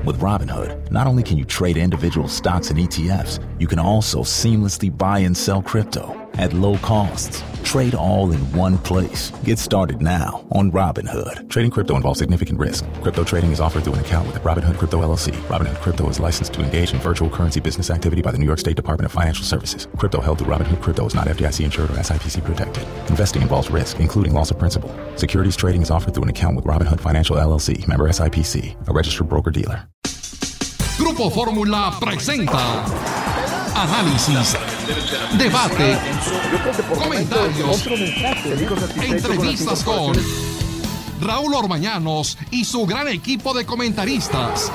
With Robinhood, not only can you trade individual stocks and ETFs, you can also seamlessly buy and sell crypto at low costs. Trade all in one place. Get started now on Robinhood. Trading crypto involves significant risk. Crypto trading is offered through an account with Robinhood Crypto LLC. Robinhood Crypto is licensed to engage in virtual currency business activity by the New York State Department of Financial Services. Crypto held through Robinhood Crypto is not FDIC insured or SIPC protected. Investing involves risk, including loss of principal. Securities trading is offered through an account with Robinhood Financial LLC. Member SIPC, a registered broker-dealer. Grupo Fórmula presenta análisis, debate, comentarios, entrevistas con Raúl Orbañanos y su gran equipo de comentaristas.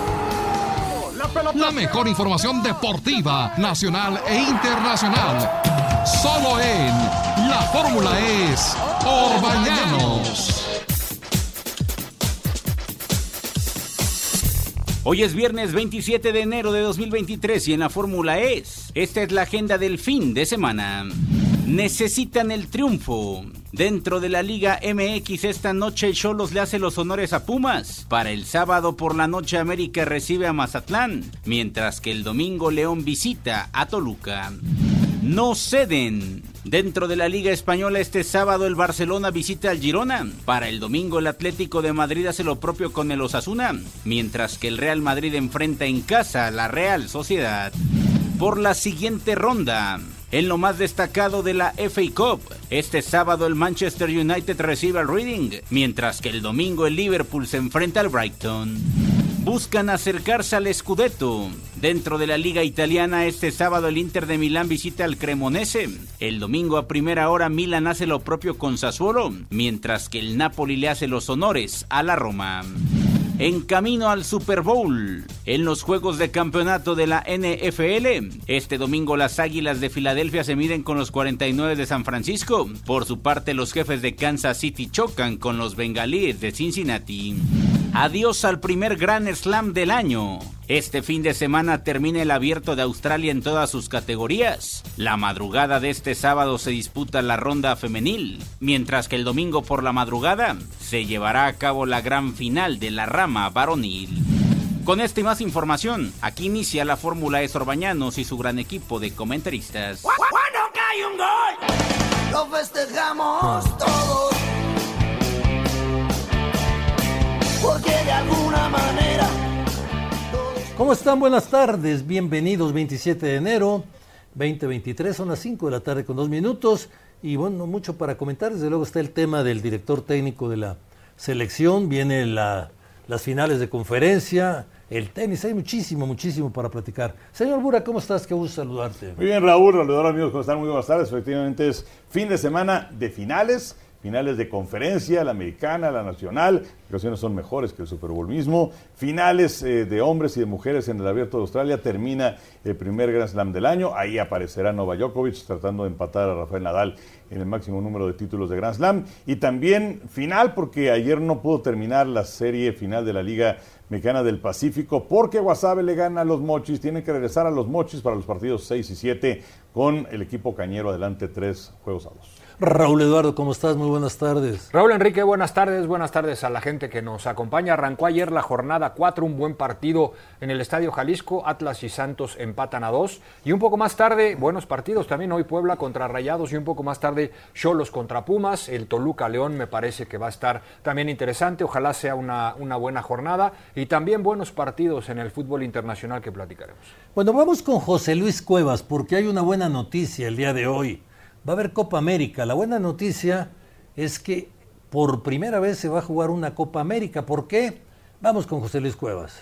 La mejor información deportiva, nacional e internacional. Solo en La Fórmula es Orbañanos. Hoy es viernes 27 de enero de 2023 y en la Fórmula esta es la agenda del fin de semana. Necesitan el triunfo. Dentro de la Liga MX esta noche Xolos le hace los honores a Pumas. Para el sábado por la noche América recibe a Mazatlán, mientras que el domingo León visita a Toluca. No ceden. Dentro de la Liga Española este sábado el Barcelona visita al Girona. Para el domingo el Atlético de Madrid hace lo propio con el Osasuna, mientras que el Real Madrid enfrenta en casa a la Real Sociedad. Por la siguiente ronda, en lo más destacado de la FA Cup, este sábado el Manchester United recibe al Reading, mientras que el domingo el Liverpool se enfrenta al Brighton. Buscan acercarse al Scudetto. Dentro de la Liga Italiana este sábado el Inter de Milán visita al Cremonese. El domingo a primera hora Milan hace lo propio con Sassuolo, mientras que el Napoli le hace los honores a la Roma. En camino al Super Bowl, en los juegos de campeonato de la NFL, este domingo las Águilas de Filadelfia se miden con los 49 de San Francisco. Por su parte los Jefes de Kansas City chocan con los Bengalíes de Cincinnati. Adiós al primer Grand Slam del año. Este fin de semana termina el Abierto de Australia en todas sus categorías. La madrugada de este sábado se disputa la ronda femenil, mientras que el domingo por la madrugada se llevará a cabo la gran final de la rama varonil. Con esta y más información, aquí inicia la Fórmula es Orbañanos y su gran equipo de comentaristas. Cuando cae un gol, lo festejamos todos, porque de alguna manera... ¿Cómo están? Buenas tardes, bienvenidos, 27 de enero 2023, son las 5 de la tarde con 2 minutos y bueno, mucho para comentar. Desde luego está el tema del director técnico de la selección, vienen las finales de conferencia, el tenis, hay muchísimo para platicar. Señor Bura, ¿cómo estás? Qué gusto saludarte. Muy bien, Raúl, saludar amigos, ¿cómo están? Muy buenas tardes. Efectivamente es fin de semana de finales de conferencia, la americana, la nacional, que ocasiones son mejores que el Super Bowl mismo, finales de hombres y de mujeres en el Abierto de Australia, termina el primer Grand Slam del año, ahí aparecerá Novak Djokovic tratando de empatar a Rafael Nadal en el máximo número de títulos de Grand Slam, y también final, porque ayer no pudo terminar la serie final de la Liga Mexicana del Pacífico, porque Guasave le gana a los Mochis, tienen que regresar a los Mochis para los partidos 6 y 7, con el equipo cañero adelante 3-2. Raúl Eduardo, ¿cómo estás? Muy buenas tardes. Raúl Enrique, buenas tardes a la gente que nos acompaña. Arrancó ayer la jornada 4, un buen partido en el Estadio Jalisco, Atlas y Santos empatan a 2, y un poco más tarde, buenos partidos también, hoy Puebla contra Rayados y un poco más tarde Xolos contra Pumas, el Toluca León me parece que va a estar también interesante, ojalá sea una buena jornada, y también buenos partidos en el fútbol internacional que platicaremos. Bueno, vamos con José Luis Cuevas, porque hay una buena noticia el día de hoy. Va a haber Copa América. La buena noticia es que por primera vez se va a jugar una Copa América. ¿Por qué? Vamos con José Luis Cuevas.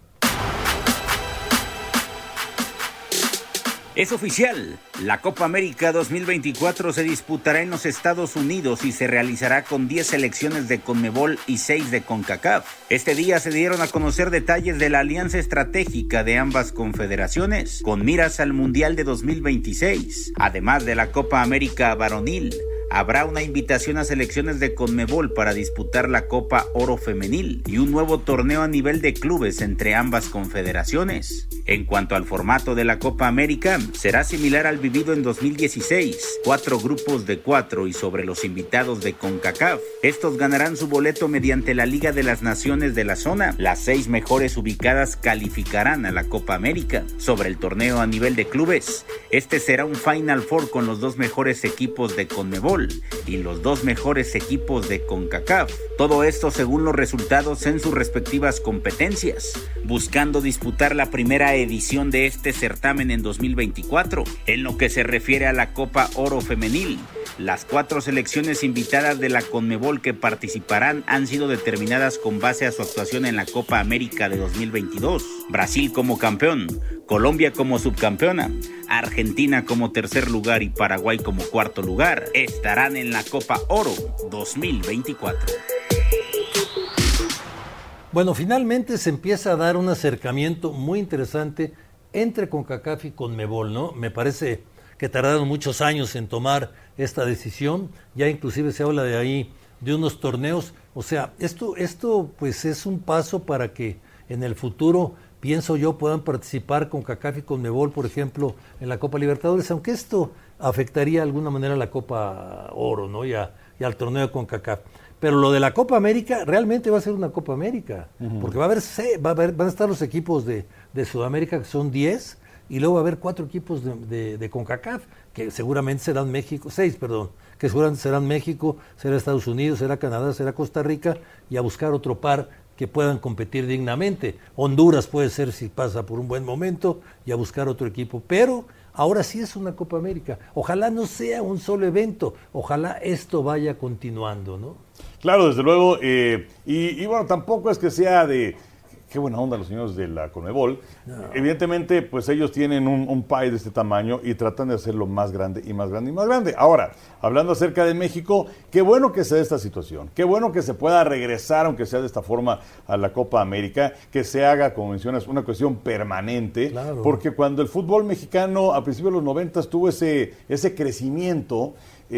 Es oficial, la Copa América 2024 se disputará en los Estados Unidos y se realizará con 10 selecciones de CONMEBOL y 6 de CONCACAF. Este día se dieron a conocer detalles de la alianza estratégica de ambas confederaciones, con miras al Mundial de 2026, además de la Copa América varonil. Habrá una invitación a selecciones de CONMEBOL para disputar la Copa Oro Femenil y un nuevo torneo a nivel de clubes entre ambas confederaciones. En cuanto al formato de la Copa América, será similar al vivido en 2016, 4 grupos de 4 y sobre los invitados de CONCACAF. Estos ganarán su boleto mediante la Liga de las Naciones de la zona. Las 6 mejores ubicadas calificarán a la Copa América. Sobre el torneo a nivel de clubes, este será un Final Four con los 2 mejores equipos de CONMEBOL y los 2 mejores equipos de CONCACAF. Todo esto según los resultados en sus respectivas competencias, buscando disputar la primera edición de este certamen en 2024. En lo que se refiere a la Copa Oro Femenil, las 4 selecciones invitadas de la CONMEBOL que participarán han sido determinadas con base a su actuación en la Copa América de 2022. Brasil como campeón, Colombia como subcampeona, Argentina como tercer lugar y Paraguay como cuarto lugar estarán en la Copa Oro 2024. Bueno, finalmente se empieza a dar un acercamiento muy interesante entre CONCACAF y CONMEBOL, ¿no? Me parece que tardaron muchos años en tomar esta decisión, ya inclusive se habla de ahí de unos torneos, o sea, esto pues es un paso para que en el futuro, pienso yo, puedan participar CONCACAF y CONMEBOL, por ejemplo, en la Copa Libertadores, aunque esto afectaría de alguna manera a la Copa Oro, ¿no? y al torneo de CONCACAF. Pero lo de la Copa América realmente va a ser una Copa América, porque van a estar los equipos de Sudamérica, que son 10, y luego va a haber 4 equipos de CONCACAF, que seguramente serán México, 6, perdón, que seguramente serán México, será Estados Unidos, será Canadá, será Costa Rica, y a buscar otro par que puedan competir dignamente. Honduras puede ser si pasa por un buen momento, y a buscar otro equipo, pero ahora sí es una Copa América. Ojalá no sea un solo evento, ojalá esto vaya continuando, ¿no? Claro, desde luego, y bueno, tampoco es que sea de qué buena onda los señores de la CONMEBOL. No. Evidentemente, pues ellos tienen un pie de este tamaño y tratan de hacerlo más grande y más grande y más grande. Ahora, hablando acerca de México, qué bueno que se dé esta situación, qué bueno que se pueda regresar, aunque sea de esta forma, a la Copa América, que se haga, como mencionas, una cuestión permanente, claro. Porque cuando el fútbol mexicano a principios de los 90 tuvo ese crecimiento,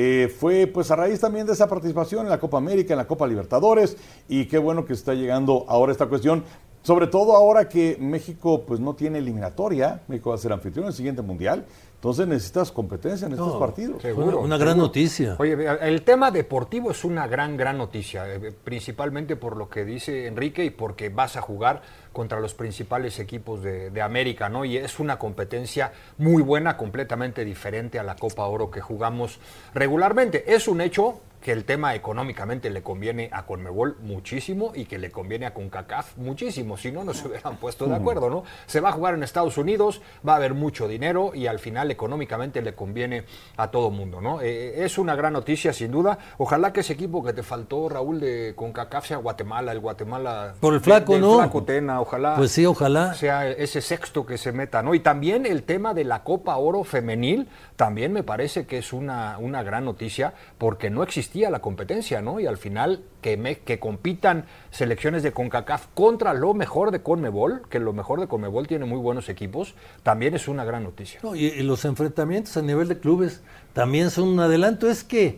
fue pues a raíz también de esa participación en la Copa América, en la Copa Libertadores, y qué bueno que está llegando ahora esta cuestión, sobre todo ahora que México pues no tiene eliminatoria. México va a ser anfitrión en el siguiente mundial, entonces necesitas competencia en estos partidos. Seguro, una gran noticia. Oye, el tema deportivo es una gran noticia, principalmente por lo que dice Enrique y porque vas a jugar contra los principales equipos de América, ¿no? Y es una competencia muy buena, completamente diferente a la Copa Oro que jugamos regularmente. Es un hecho que el tema económicamente le conviene a CONMEBOL muchísimo y que le conviene a CONCACAF muchísimo, si no, no se hubieran puesto de acuerdo, ¿no? Se va a jugar en Estados Unidos, va a haber mucho dinero y al final económicamente le conviene a todo mundo, ¿no? Es una gran noticia, sin duda. Ojalá que ese equipo que te faltó, Raúl, de CONCACAF sea Guatemala, el Guatemala... Por el flaco, ¿no? Flaco Tena, ojalá. Pues sí, ojalá. Sea ese sexto que se meta, ¿no? Y también el tema de la Copa Oro Femenil, también me parece que es una gran noticia, porque no existía la competencia, ¿no? Y al final que compitan selecciones de CONCACAF contra lo mejor de CONMEBOL, que lo mejor de CONMEBOL tiene muy buenos equipos, también es una gran noticia. No, y los enfrentamientos a nivel de clubes también son un adelanto. Es que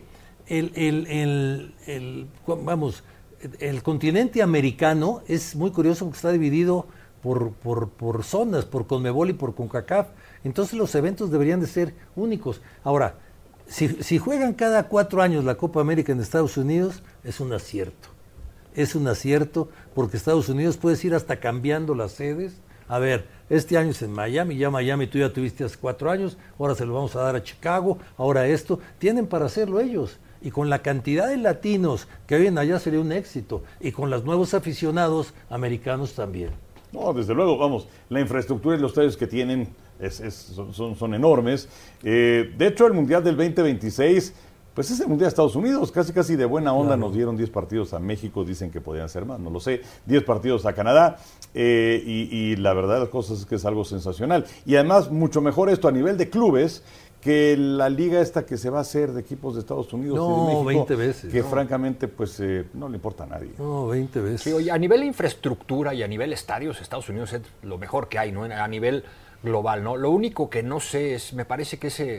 el continente americano es muy curioso porque está dividido por zonas, por CONMEBOL y por CONCACAF. Entonces los eventos deberían de ser únicos. Ahora, si juegan cada 4 años la Copa América en Estados Unidos, es un acierto. Es un acierto porque Estados Unidos puedes ir hasta cambiando las sedes. A ver, este año es en Miami, ya Miami tú ya tuviste hace 4 años, ahora se lo vamos a dar a Chicago, ahora esto. Tienen para hacerlo ellos. Y con la cantidad de latinos que viven allá sería un éxito. Y con los nuevos aficionados americanos también. No, desde luego, vamos, la infraestructura y los estadios que tienen son enormes. De hecho, el Mundial del 2026, pues es el Mundial de Estados Unidos, casi de buena onda. Claro. Nos dieron 10 partidos a México, dicen que podían ser más, no lo sé, 10 partidos a Canadá, y la verdad de las cosas es que es algo sensacional. Y además, mucho mejor esto a nivel de clubes, que la liga esta que se va a hacer de equipos de Estados Unidos y de México, 20 veces, que francamente pues no le importa a nadie. No, 20 veces. Sí, oye, a nivel de infraestructura y a nivel estadios, Estados Unidos es lo mejor que hay, ¿no? A nivel global, ¿no? Lo único que no sé es, me parece que ese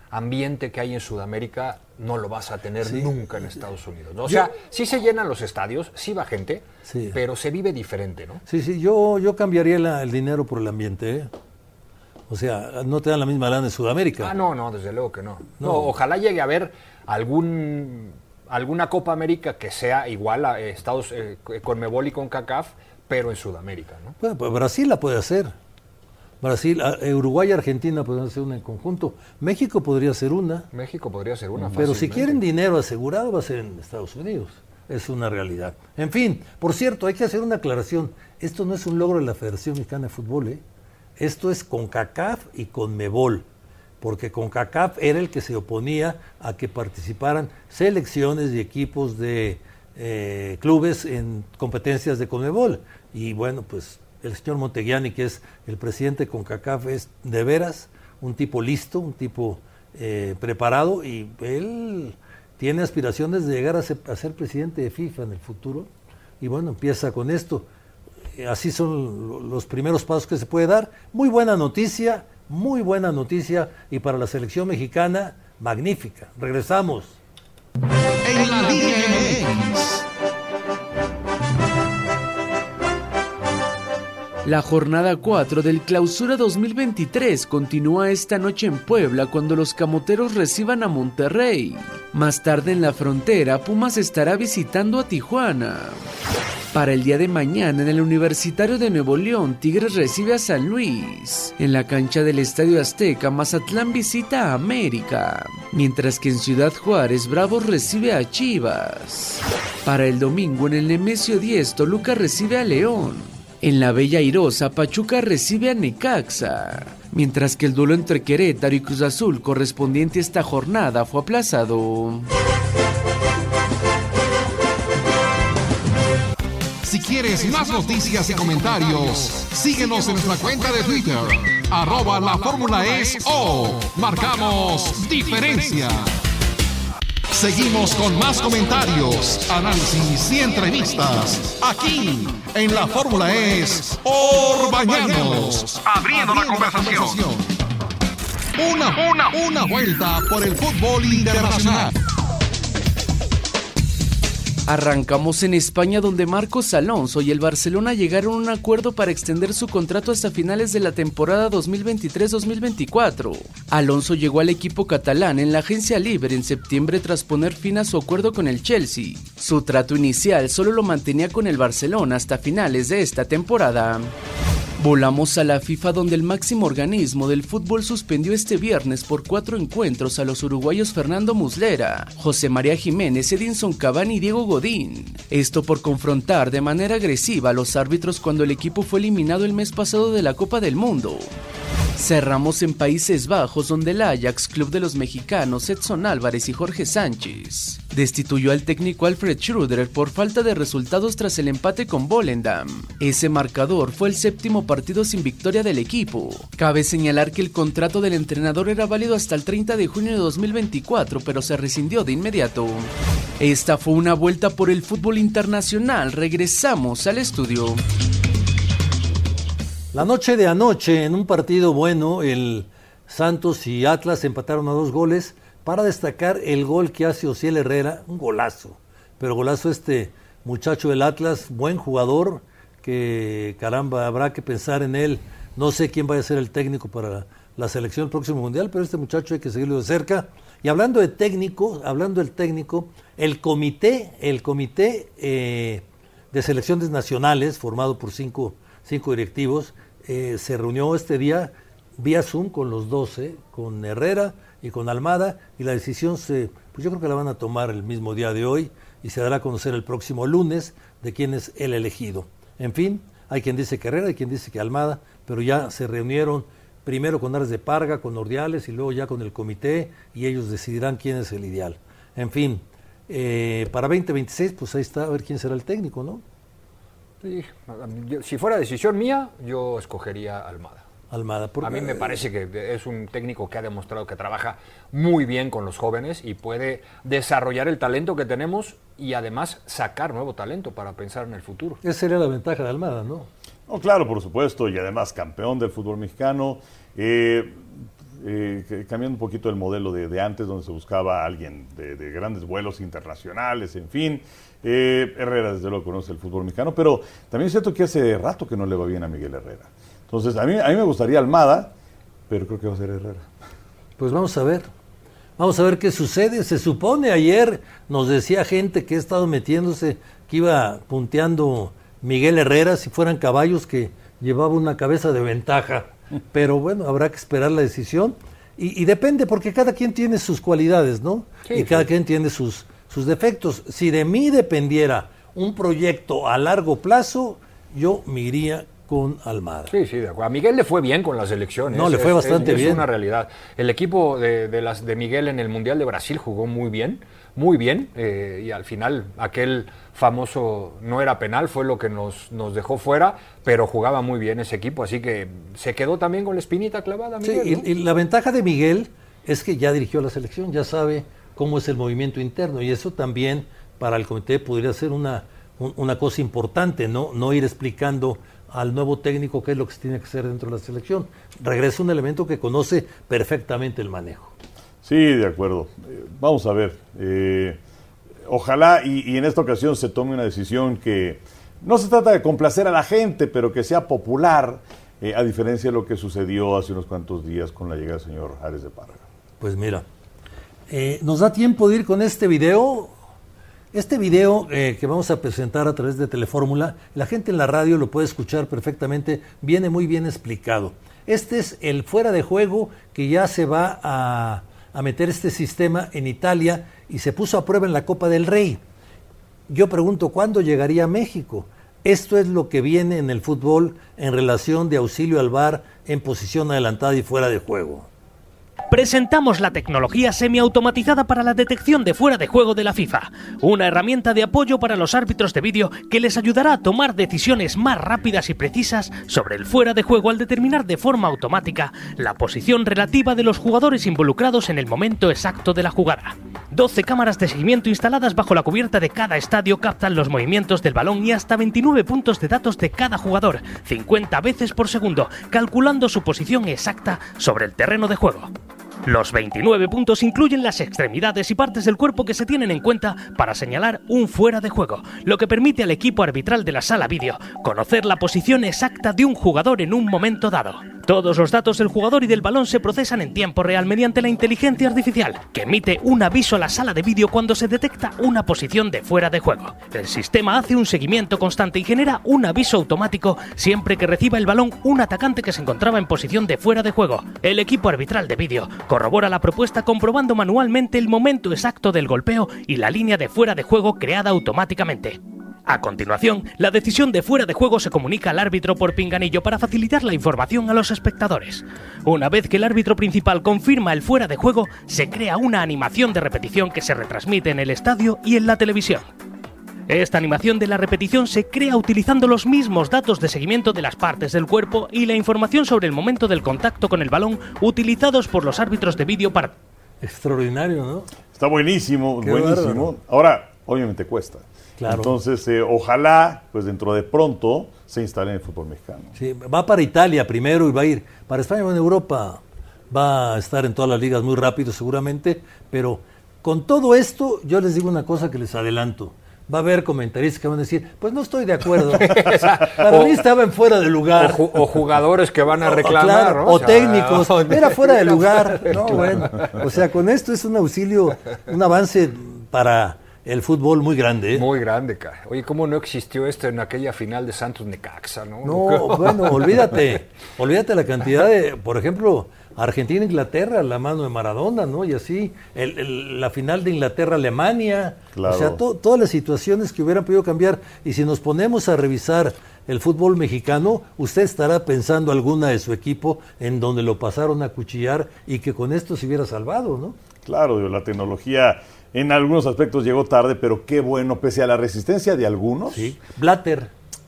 ambiente que hay en Sudamérica no lo vas a tener nunca en Estados Unidos, ¿no? O sea, sí se llenan los estadios, sí va gente, pero se vive diferente, ¿no? Sí, yo cambiaría el dinero por el ambiente, ¿eh? O sea, no te dan la misma lana en Sudamérica. No, desde luego que no. Ojalá llegue a haber alguna Copa América que sea igual a Estados Conmebol y CONCACAF, pero en Sudamérica, ¿no? Bueno, pues Brasil la puede hacer. Brasil, Uruguay y Argentina podrían hacer una en conjunto. México podría ser una. Pero si quieren dinero asegurado va a ser en Estados Unidos. Es una realidad. En fin, por cierto, hay que hacer una aclaración. Esto no es un logro de la Federación Mexicana de Fútbol, ¿eh? Esto es CONCACAF y CONMEBOL, porque CONCACAF era el que se oponía a que participaran selecciones y equipos de clubes en competencias de CONMEBOL. Y bueno, pues el señor Monteguiani, que es el presidente de CONCACAF, es de veras un tipo listo, un tipo preparado, y él tiene aspiraciones de llegar a ser presidente de FIFA en el futuro. Y bueno, empieza con esto. Así son los primeros pasos que se puede dar. Muy buena noticia, y para la selección mexicana, magnífica. Regresamos. En la Liga MX. La jornada 4 del Clausura 2023 continúa esta noche en Puebla cuando los camoteros reciban a Monterrey. Más tarde en la frontera, Pumas estará visitando a Tijuana. Para el día de mañana en el Universitario de Nuevo León, Tigres recibe a San Luis. En la cancha del Estadio Azteca, Mazatlán visita a América. Mientras que en Ciudad Juárez, Bravos recibe a Chivas. Para el domingo en el Nemesio 10, Toluca recibe a León. En la Bella Airosa, Pachuca recibe a Necaxa. Mientras que el duelo entre Querétaro y Cruz Azul correspondiente a esta jornada fue aplazado. Si quieres más noticias y comentarios, síguenos en nuestra cuenta de Twitter, @La Fórmula Es O. Marcamos diferencia. Seguimos con más comentarios, análisis y entrevistas aquí en La Fórmula Es Orbañanos, abriendo la conversación. Una vuelta por el fútbol internacional. Arrancamos en España, donde Marcos Alonso y el Barcelona llegaron a un acuerdo para extender su contrato hasta finales de la temporada 2023-2024. Alonso llegó al equipo catalán en la agencia libre en septiembre tras poner fin a su acuerdo con el Chelsea. Su trato inicial solo lo mantenía con el Barcelona hasta finales de esta temporada. Volamos a la FIFA, donde el máximo organismo del fútbol suspendió este viernes por 4 encuentros a los uruguayos Fernando Muslera, José María Jiménez, Edinson Cavani y Diego Godín. Esto por confrontar de manera agresiva a los árbitros cuando el equipo fue eliminado el mes pasado de la Copa del Mundo. Cerramos en Países Bajos, donde el Ajax, club de los mexicanos Edson Álvarez y Jorge Sánchez, destituyó al técnico Alfred Schröder por falta de resultados tras el empate con Volendam. Ese marcador fue el 7º partido sin victoria del equipo. Cabe señalar que el contrato del entrenador era válido hasta el 30 de junio de 2024, pero se rescindió de inmediato. Esta fue una vuelta por el fútbol internacional. Regresamos al estudio. La noche de anoche, en un partido bueno, el Santos y Atlas empataron a 2 goles. Para destacar el gol que hace Ociel Herrera, un golazo. Pero golazo este muchacho del Atlas, buen jugador, que caramba, habrá que pensar en él. No sé quién vaya a ser el técnico para la selección del próximo mundial, pero este muchacho hay que seguirlo de cerca. Y hablando del técnico, el comité de selecciones nacionales, formado por cinco directivos, se reunió este día vía Zoom con los 12, con Herrera y con Almada, y la decisión pues yo creo que la van a tomar el mismo día de hoy y se dará a conocer el próximo lunes de quién es el elegido. En fin, hay quien dice que Herrera, hay quien dice que Almada, pero ya se reunieron primero con Ares de Parga, con Ordiales y luego ya con el comité, y ellos decidirán quién es el ideal. En fin, para 2026, pues ahí está, a ver quién será el técnico, ¿no? Sí, si fuera decisión mía, yo escogería Almada. Porque a mí me parece que es un técnico que ha demostrado que trabaja muy bien con los jóvenes y puede desarrollar el talento que tenemos y además sacar nuevo talento para pensar en el futuro. Esa sería la ventaja de Almada, ¿no? No, claro, por supuesto, y además campeón del fútbol mexicano. cambiando un poquito el modelo de antes, donde se buscaba a alguien de grandes vuelos internacionales, en fin. Herrera, desde luego, conoce el fútbol mexicano, pero también es cierto que hace rato que no le va bien a Miguel Herrera. Entonces, a mí me gustaría Almada, pero creo que va a ser Herrera. Pues vamos a ver. Vamos a ver qué sucede. Se supone, ayer nos decía gente que ha estado metiéndose, que iba punteando Miguel Herrera, si fueran caballos, que llevaba una cabeza de ventaja. Pero bueno, habrá que esperar la decisión. Y depende, porque cada quien tiene sus cualidades, ¿no? Sí, y cada quien tiene sus defectos. Si de mí dependiera un proyecto a largo plazo, yo me iría con Almada. Sí, de acuerdo. A Miguel le fue bien con las elecciones. No, le fue bastante bien. Es una realidad. El equipo de Miguel en el Mundial de Brasil jugó muy bien, y al final aquel famoso no era penal, fue lo que nos dejó fuera, pero jugaba muy bien ese equipo, así que se quedó también con la espinita clavada Miguel. Sí, ¿no? y la ventaja de Miguel es que ya dirigió la selección, ya sabe cómo es el movimiento interno, y eso también para el comité podría ser una cosa importante, no ir explicando al nuevo técnico qué es lo que se tiene que hacer dentro de la selección. Regresa un elemento que conoce perfectamente el manejo. Sí, de acuerdo. Vamos a ver. Ojalá y en esta ocasión se tome una decisión que no se trata de complacer a la gente, pero que sea popular, a diferencia de lo que sucedió hace unos cuantos días con la llegada del señor Ares de Parga. Pues mira, nos da tiempo de ir con este video. Este video que vamos a presentar a través de Telefórmula, la gente en la radio lo puede escuchar perfectamente, viene muy bien explicado. Este es el fuera de juego que ya se va a meter este sistema en Italia y se puso a prueba en la Copa del Rey. Yo pregunto, ¿cuándo llegaría a México? Esto es lo que viene en el fútbol en relación de auxilio al VAR en posición adelantada y fuera de juego. Presentamos la tecnología semiautomatizada para la detección de fuera de juego de la FIFA, una herramienta de apoyo para los árbitros de vídeo que les ayudará a tomar decisiones más rápidas y precisas sobre el fuera de juego al determinar de forma automática la posición relativa de los jugadores involucrados en el momento exacto de la jugada. 12 cámaras de seguimiento instaladas bajo la cubierta de cada estadio captan los movimientos del balón y hasta 29 puntos de datos de cada jugador, 50 veces por segundo, calculando su posición exacta sobre el terreno de juego. Los 29 puntos incluyen las extremidades y partes del cuerpo que se tienen en cuenta para señalar un fuera de juego, lo que permite al equipo arbitral de la sala vídeo conocer la posición exacta de un jugador en un momento dado. Todos los datos del jugador y del balón se procesan en tiempo real mediante la inteligencia artificial, que emite un aviso a la sala de vídeo cuando se detecta una posición de fuera de juego. El sistema hace un seguimiento constante y genera un aviso automático siempre que reciba el balón un atacante que se encontraba en posición de fuera de juego. El equipo arbitral de vídeo corrobora la propuesta comprobando manualmente el momento exacto del golpeo y la línea de fuera de juego creada automáticamente. A continuación, la decisión de fuera de juego se comunica al árbitro por pinganillo para facilitar la información a los espectadores. Una vez que el árbitro principal confirma el fuera de juego, se crea una animación de repetición que se retransmite en el estadio y en la televisión. Esta animación de la repetición se crea utilizando los mismos datos de seguimiento de las partes del cuerpo y la información sobre el momento del contacto con el balón utilizados por los árbitros de vídeo para... Extraordinario, ¿no? Está buenísimo, qué buenísimo. Bárbaro. Ahora, obviamente cuesta. Claro. Entonces, ojalá, pues dentro de pronto, se instale en el fútbol mexicano. Sí, va para Italia primero y va a ir para España o en Europa. Va a estar en todas las ligas muy rápido seguramente, pero con todo esto, yo les digo una cosa que les adelanto. Va a haber comentaristas que van a decir, pues no estoy de acuerdo. Para mí estaban fuera de lugar. O jugadores que van a reclamar, claro, ¿no? O técnicos. Era fuera de lugar. No, bueno. O sea, con esto es un auxilio, un avance para el fútbol muy grande. Muy grande, cara. Oye, ¿cómo no existió esto en aquella final de Santos-Necaxa, no? No, bueno, olvídate la cantidad de, por ejemplo, Argentina-Inglaterra, la mano de Maradona, ¿no? Y así, la final de Inglaterra-Alemania. Claro. O sea, todas las situaciones que hubieran podido cambiar. Y si nos ponemos a revisar el fútbol mexicano, usted estará pensando alguna de su equipo en donde lo pasaron a cuchillar y que con esto se hubiera salvado, ¿no? Claro, la tecnología en algunos aspectos llegó tarde, pero qué bueno, pese a la resistencia de algunos. Sí, Blatter.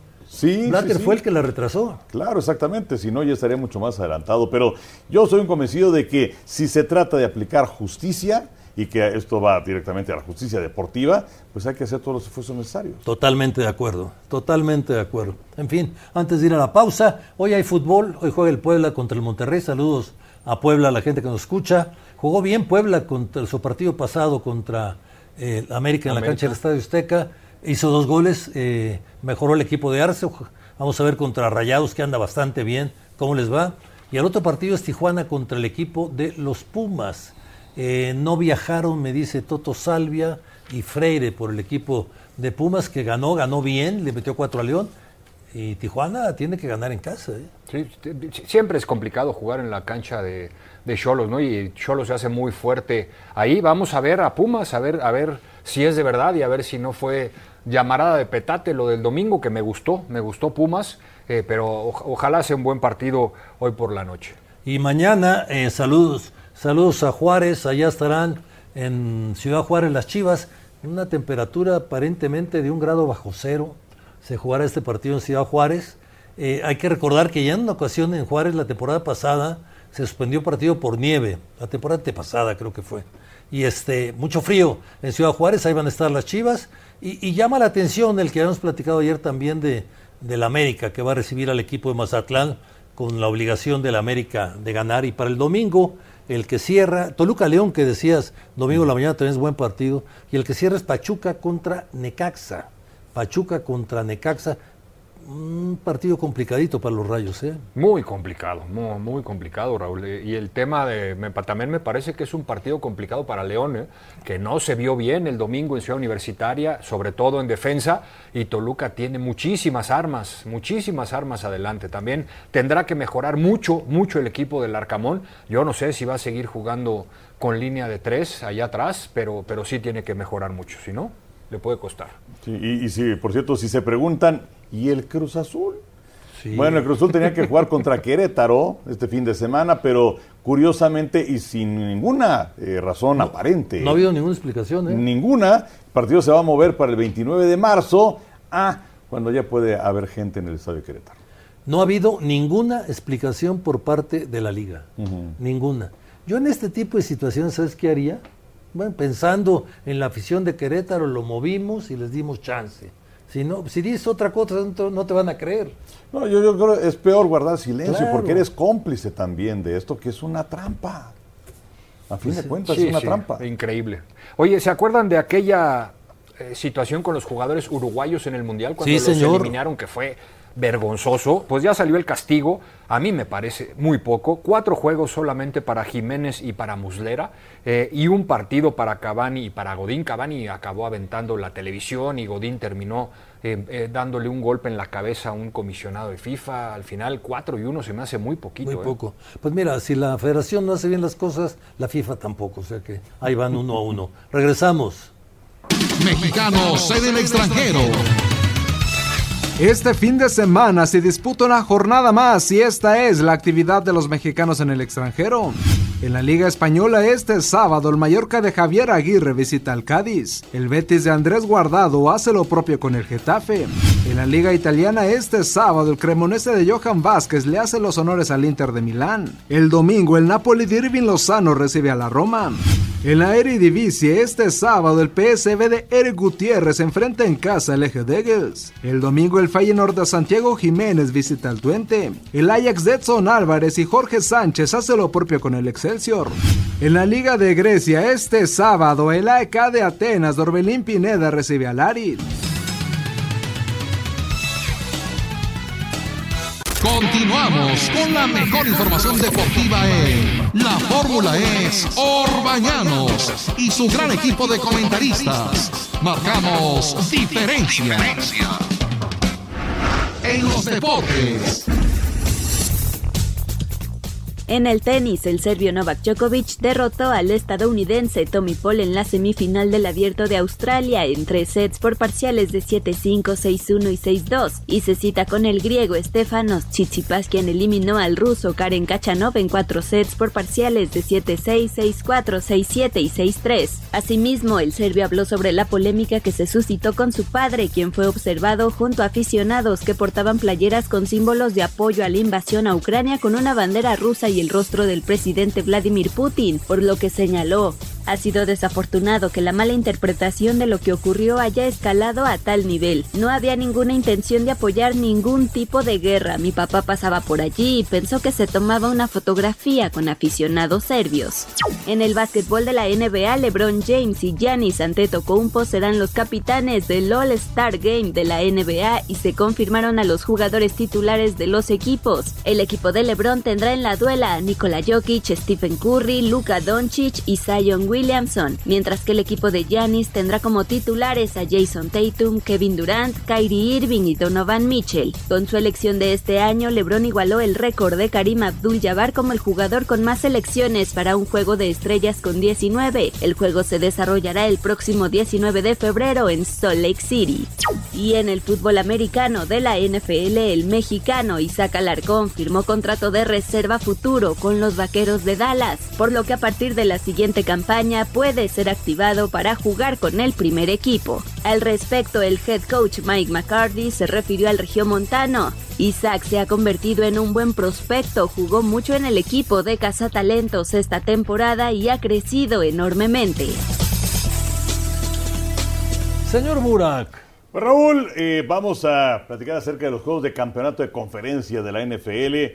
Sí, Blatter fue el que la retrasó. Claro, exactamente, si no ya estaría mucho más adelantado, pero yo soy un convencido de que si se trata de aplicar justicia y que esto va directamente a la justicia deportiva, pues hay que hacer todos los esfuerzos necesarios. Totalmente de acuerdo. En fin, antes de ir a la pausa, hoy hay fútbol, hoy juega el Puebla contra el Monterrey, saludos a Puebla, a la gente que nos escucha. Jugó bien Puebla contra su partido pasado contra América en la cancha del Estadio Azteca. Hizo 2 goles, mejoró el equipo de Arce. Vamos a ver contra Rayados, que anda bastante bien, cómo les va. Y el otro partido es Tijuana contra el equipo de los Pumas. No viajaron, me dice Toto Salvia y Freire, por el equipo de Pumas, que ganó bien, le metió 4 a León. Y Tijuana tiene que ganar en casa. Sí, siempre es complicado jugar en la cancha de Xolos, ¿no? Y Xolos se hace muy fuerte ahí. Vamos a ver a Pumas, a ver si es de verdad y a ver si no fue llamarada de petate lo del domingo, que me gustó Pumas, pero ojalá sea un buen partido hoy por la noche. Y mañana, saludos a Juárez, allá estarán en Ciudad Juárez las Chivas, una temperatura aparentemente de 1 grado bajo cero. Se jugará este partido en Ciudad Juárez. Hay que recordar que ya en una ocasión en Juárez la temporada pasada se suspendió partido por nieve, la temporada antepasada creo que fue. Y mucho frío en Ciudad Juárez, ahí van a estar las Chivas. Y llama la atención el que habíamos platicado ayer también del América, que va a recibir al equipo de Mazatlán con la obligación del América de ganar. Y para el domingo, el que cierra, Toluca León, que decías, domingo en la mañana también es buen partido, y el que cierra es Pachuca contra Necaxa. Un partido complicadito para los Rayos, ¿eh? Muy complicado, Raúl. Y el tema también me parece que es un partido complicado para León, que no se vio bien el domingo en Ciudad Universitaria, sobre todo en defensa, y Toluca tiene muchísimas armas adelante. También tendrá que mejorar mucho el equipo del Arcamón. Yo no sé si va a seguir jugando con línea de 3 allá atrás, pero sí tiene que mejorar mucho, si no, le puede costar. Sí, y sí, por cierto, si se preguntan, ¿y el Cruz Azul? Sí. Bueno, el Cruz Azul tenía que jugar contra Querétaro este fin de semana, pero curiosamente y sin ninguna razón aparente. No ha habido ninguna explicación, ¿eh? Ninguna. El partido se va a mover para el 29 de marzo, cuando ya puede haber gente en el estadio de Querétaro. No ha habido ninguna explicación por parte de la liga. Ninguna. Yo en este tipo de situaciones, ¿sabes qué haría? Bueno, pensando en la afición de Querétaro, lo movimos y les dimos chance. Si dices otra cosa, no te van a creer. No, yo creo que es peor guardar silencio, claro, porque eres cómplice también de esto, que es una trampa. A fin de cuentas, es una trampa. Increíble. Oye, ¿se acuerdan de aquella situación con los jugadores uruguayos en el Mundial? Cuando los eliminaron, que fue vergonzoso. Pues ya salió el castigo. A mí me parece muy poco. 4 juegos solamente para Jiménez y para Muslera, y un partido para Cavani y para Godín. Cavani acabó aventando la televisión y Godín terminó dándole un golpe en la cabeza a un comisionado de FIFA. Al final 4-1 se me hace muy poquito. Muy poco. Pues mira, si la federación no hace bien las cosas, la FIFA tampoco. O sea que ahí van 1-1. Regresamos. Mexicanos en el extranjero. Este fin de semana se disputa una jornada más y esta es la actividad de los mexicanos en el extranjero. En la Liga Española este sábado el Mallorca de Javier Aguirre visita al Cádiz. El Betis de Andrés Guardado hace lo propio con el Getafe. En la Liga Italiana este sábado el Cremonese de Johan Vázquez le hace los honores al Inter de Milán. El domingo el Napoli de Irving Lozano recibe a la Roma. En la Eredivisie este sábado el PSV de Eric Gutiérrez enfrenta en casa al Eje Degels. El domingo el Feyenoord de Santiago Jiménez visita al Twente. El Ajax de Edson Álvarez y Jorge Sánchez hace lo propio con el Excelsior. En la Liga de Grecia este sábado el AEK de Atenas de Orbelín Pineda recibe al Arid. Continuamos con la mejor información deportiva en La Fórmula es Orbañanos y su gran equipo de comentaristas. Marcamos diferencia en los deportes. En el tenis, el serbio Novak Djokovic derrotó al estadounidense Tommy Paul en la semifinal del Abierto de Australia en 3 sets por parciales de 7-5, 6-1 y 6-2, y se cita con el griego Stefanos Tsitsipas, quien eliminó al ruso Karen Khachanov en 4 sets por parciales de 7-6, 6-4, 6-7 y 6-3. Asimismo, el serbio habló sobre la polémica que se suscitó con su padre, quien fue observado junto a aficionados que portaban playeras con símbolos de apoyo a la invasión a Ucrania con una bandera rusa y el rostro del presidente Vladimir Putin, por lo que señaló: Ha sido desafortunado que la mala interpretación de lo que ocurrió haya escalado a tal nivel. No había ninguna intención de apoyar ningún tipo de guerra. Mi papá pasaba por allí y pensó que se tomaba una fotografía con aficionados serbios. En el básquetbol de la NBA, LeBron James y Giannis Antetokounmpo serán los capitanes del All-Star Game de la NBA y se confirmaron a los jugadores titulares de los equipos. El equipo de LeBron tendrá en la duela a Nikola Jokic, Stephen Curry, Luka Doncic y Zion Williamson, mientras que el equipo de Giannis tendrá como titulares a Jason Tatum, Kevin Durant, Kyrie Irving y Donovan Mitchell. Con su elección de este año, LeBron igualó el récord de Kareem Abdul-Jabbar como el jugador con más selecciones para un juego de estrellas con 19. El juego se desarrollará el próximo 19 de febrero en Salt Lake City. Y en el fútbol americano de la NFL, el mexicano Isaac Alarcón firmó contrato de reserva futuro con los Vaqueros de Dallas, por lo que a partir de la siguiente campaña puede ser activado para jugar con el primer equipo. Al respecto, el head coach Mike McCarthy se refirió al regiomontano. Isaac se ha convertido en un buen prospecto, jugó mucho en el equipo de cazatalentos esta temporada y ha crecido enormemente. Señor Burak. Pues Raúl, vamos a platicar acerca de los juegos de campeonato de conferencia de la NFL.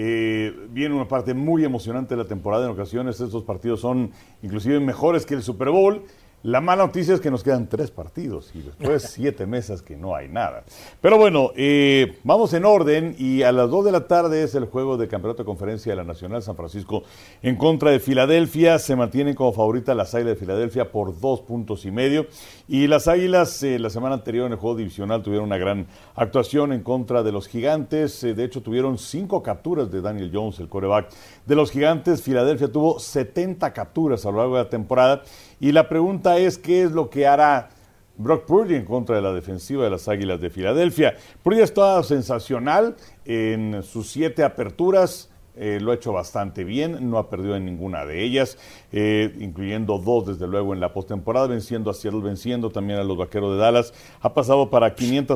Viene una parte muy emocionante de la temporada. En ocasiones estos partidos son inclusive mejores que el Super Bowl. La mala noticia es que nos quedan 3 partidos y después 7 meses que no hay nada. Pero bueno, vamos en orden y a las 2 de la tarde es el juego de campeonato de conferencia de la Nacional San Francisco en contra de Filadelfia. Se mantienen como favorita las Águilas de Filadelfia por 2.5 puntos. Y las Águilas la semana anterior en el juego divisional tuvieron una gran actuación en contra de los Gigantes. De hecho tuvieron 5 capturas de Daniel Jones, el quarterback de los Gigantes. Filadelfia tuvo 70 capturas a lo largo de la temporada. Y la pregunta es, ¿qué es lo que hará Brock Purdy en contra de la defensiva de las Águilas de Filadelfia? Purdy ha estado sensacional en sus 7 aperturas, lo ha hecho bastante bien, no ha perdido en ninguna de ellas, incluyendo 2 desde luego en la postemporada, venciendo a Seattle, venciendo también a los Vaqueros de Dallas. Ha pasado para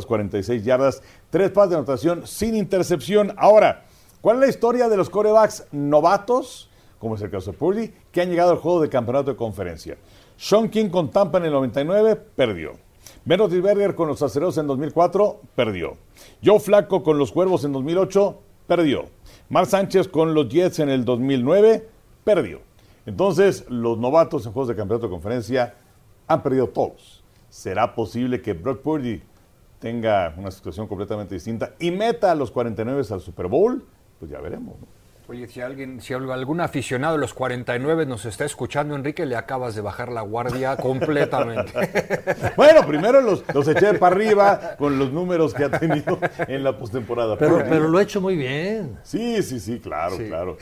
546 yardas, 3 pases de anotación sin intercepción. Ahora, ¿cuál es la historia de los quarterbacks novatos, como es el caso de Purdy, que han llegado al juego de campeonato de conferencia? Sean King con Tampa en el 99, perdió. Ben Roethlisberger con los Acereros en 2004, perdió. Joe Flacco con los Cuervos en 2008, perdió. Mark Sánchez con los Jets en el 2009, perdió. Entonces, los novatos en juegos de campeonato de conferencia han perdido todos. ¿Será posible que Brock Purdy tenga una situación completamente distinta y meta a los 49 al Super Bowl? Pues ya veremos, ¿no? Oye, si algún aficionado de los 49 nos está escuchando, Enrique, le acabas de bajar la guardia completamente. Bueno, primero los eché para arriba con los números que ha tenido en la postemporada. Pero lo ha hecho muy bien. Sí, claro.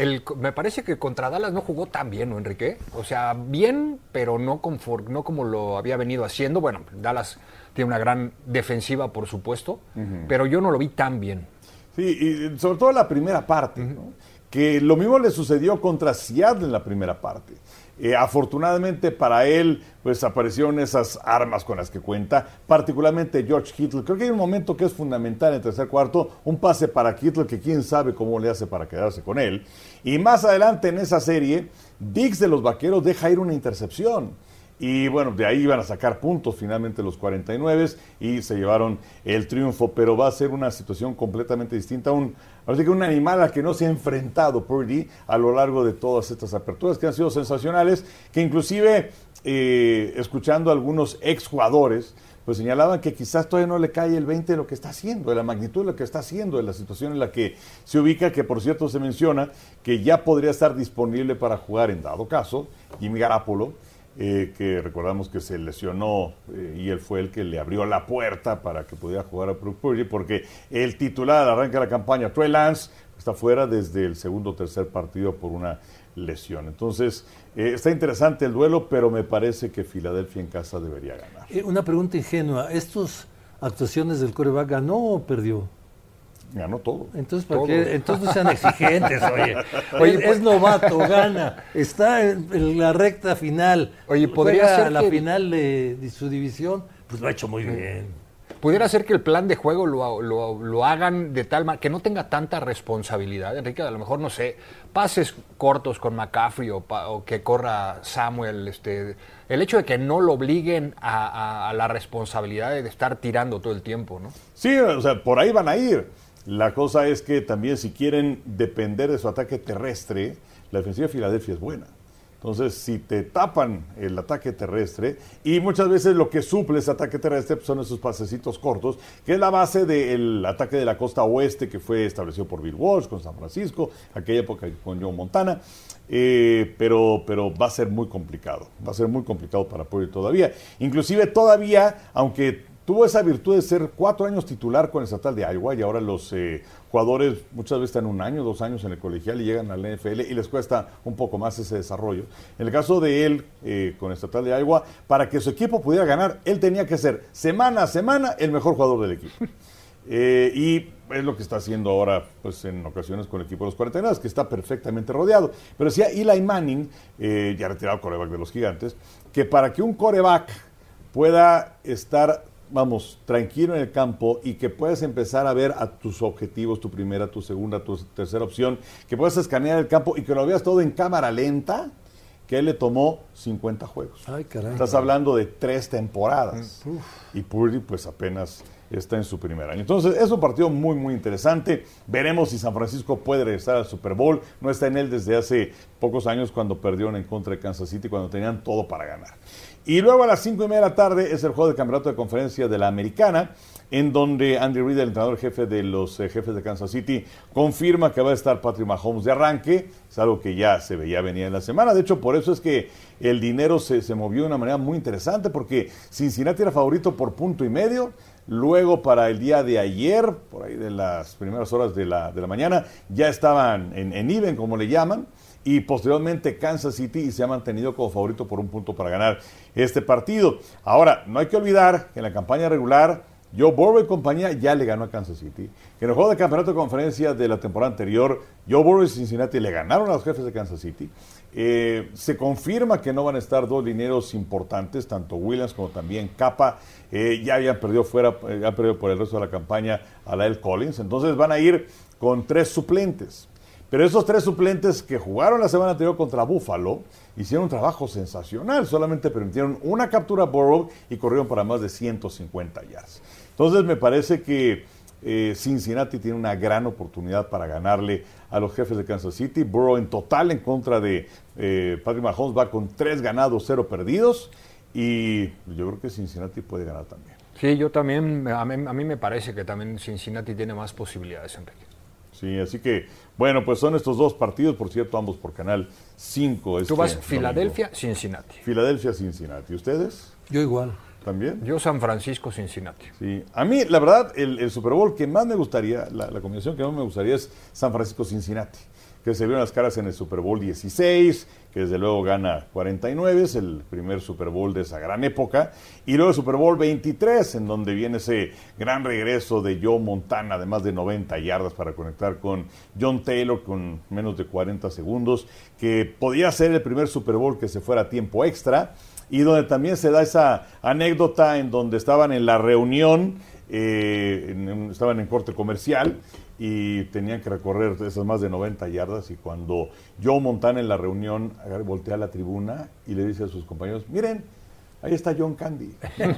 Me parece que contra Dallas no jugó tan bien, ¿no, Enrique? O sea, bien, pero no como lo había venido haciendo. Bueno, Dallas tiene una gran defensiva, por supuesto, pero yo no lo vi tan bien. Sí, y sobre todo la primera parte, ¿no? Que lo mismo le sucedió contra Seattle en la primera parte. Afortunadamente para él, pues aparecieron esas armas con las que cuenta, particularmente George Kittle. Creo que hay un momento que es fundamental en el tercer cuarto, un pase para Kittle que quién sabe cómo le hace para quedarse con él. Y más adelante en esa serie, Diggs de los Vaqueros deja ir una intercepción. Y bueno, de ahí iban a sacar puntos finalmente los 49 y se llevaron el triunfo, pero va a ser una situación completamente distinta. Así que un animal al que no se ha enfrentado Purdy a lo largo de todas estas aperturas que han sido sensacionales, que inclusive escuchando a algunos exjugadores, pues señalaban que quizás todavía no le cae el 20 de lo que está haciendo, de la magnitud de lo que está haciendo, de la situación en la que se ubica, que por cierto se menciona que ya podría estar disponible para jugar en dado caso, Jimmy Garoppolo, que recordamos que se lesionó y él fue el que le abrió la puerta para que pudiera jugar a Brock Purdy, porque el titular al arranque de la campaña, Trey Lance, está fuera desde el segundo o tercer partido por una lesión. Entonces, está interesante el duelo, pero me parece que Filadelfia en casa debería ganar. Una pregunta ingenua, ¿estas actuaciones del quarterback ganó o perdió? Ganó todo. Entonces, ¿para qué? Entonces no sean exigentes, oye. Es novato, gana. Está en la recta final. Oye, podría ser la final de su división, pues lo ha hecho muy bien. pudiera ser que el plan de juego lo hagan de tal manera que no tenga tanta responsabilidad, Enrique, a lo mejor, no sé, pases cortos con McCaffrey o que corra Samuel, el hecho de que no lo obliguen a la responsabilidad de estar tirando todo el tiempo, ¿no? Sí, o sea, por ahí van a ir. La cosa es que también si quieren depender de su ataque terrestre, la defensiva de Filadelfia es buena. Entonces, si te tapan el ataque terrestre, y muchas veces lo que suple ese ataque terrestre pues, son esos pasecitos cortos, que es la base del ataque de la costa oeste que fue establecido por Bill Walsh con San Francisco, aquella época con Joe Montana, pero va a ser muy complicado. Va a ser muy complicado para Purdy todavía. Inclusive todavía, aunque tuvo esa virtud de ser 4 años titular con el Estatal de Iowa y ahora los jugadores muchas veces están 1 año, 2 años en el colegial y llegan al NFL y les cuesta un poco más ese desarrollo. En el caso de él, con el Estatal de Iowa, para que su equipo pudiera ganar, él tenía que ser semana a semana el mejor jugador del equipo. Y es lo que está haciendo ahora, pues en ocasiones con el equipo de los 49, que está perfectamente rodeado. Pero decía Eli Manning, ya retirado quarterback de los Gigantes, que para que un quarterback pueda estar tranquilo en el campo y que puedas empezar a ver a tus objetivos, tu primera, tu segunda, tu tercera opción, que puedas escanear el campo y que lo veas todo en cámara lenta, que él le tomó 50 juegos. Ay, caray. Estás hablando de 3 temporadas. Y Purdy pues apenas está en su primer año. Entonces es un partido muy, muy interesante. Veremos si San Francisco puede regresar al Super Bowl. No está en él desde hace pocos años cuando perdieron en contra de Kansas City, cuando tenían todo para ganar. Y luego a las 5:30 de la tarde es el juego de campeonato de conferencia de la Americana, en donde Andy Reid, el entrenador jefe de los jefes de Kansas City, confirma que va a estar Patrick Mahomes de arranque. Es algo que ya se veía venir en la semana. De hecho, por eso es que el dinero se movió de una manera muy interesante, porque Cincinnati era favorito por 1.5. Luego, para el día de ayer, por ahí de las primeras horas de la mañana, ya estaban en even, como le llaman. Y posteriormente Kansas City se ha mantenido como favorito por 1 punto para ganar este partido. Ahora, no hay que olvidar que en la campaña regular Joe Burrow y compañía ya le ganó a Kansas City. Que en el juego de campeonato de conferencia de la temporada anterior, Joe Burrow y Cincinnati le ganaron a los jefes de Kansas City. Se confirma que no van a estar 2 linieros importantes, tanto Williams como también Kappa. Ya habían perdido por el resto de la campaña a Lael Collins. Entonces van a ir con 3 suplentes. Pero esos 3 suplentes que jugaron la semana anterior contra Buffalo hicieron un trabajo sensacional. Solamente permitieron una captura a Burrow y corrieron para más de 150 yardas. Entonces me parece que Cincinnati tiene una gran oportunidad para ganarle a los jefes de Kansas City. Burrow en total en contra de Patrick Mahomes va con 3 ganados, 0 perdidos. Y yo creo que Cincinnati puede ganar también. Sí, yo también, a mí me parece que también Cincinnati tiene más posibilidades, Enrique. Sí, así que, bueno, pues son estos 2 partidos, por cierto, ambos por Canal 5. Tú vas Filadelfia, Cincinnati. Filadelfia, Cincinnati. ¿Ustedes? Yo igual. ¿También? Yo San Francisco, Cincinnati. Sí. A mí, la verdad, el Super Bowl que más me gustaría, la combinación que más me gustaría es San Francisco, Cincinnati, que se vieron las caras en el Super Bowl 16, que desde luego gana 49, es el primer Super Bowl de esa gran época, y luego el Super Bowl 23, en donde viene ese gran regreso de Joe Montana de más de 90 yardas para conectar con John Taylor con menos de 40 segundos, que podía ser el primer Super Bowl que se fuera a tiempo extra, y donde también se da esa anécdota en donde estaban en la reunión, estaban en corte comercial, y tenían que recorrer esas más de 90 yardas, y cuando Joe Montana en la reunión voltea a la tribuna y le dice a sus compañeros, miren, ahí está John Candy,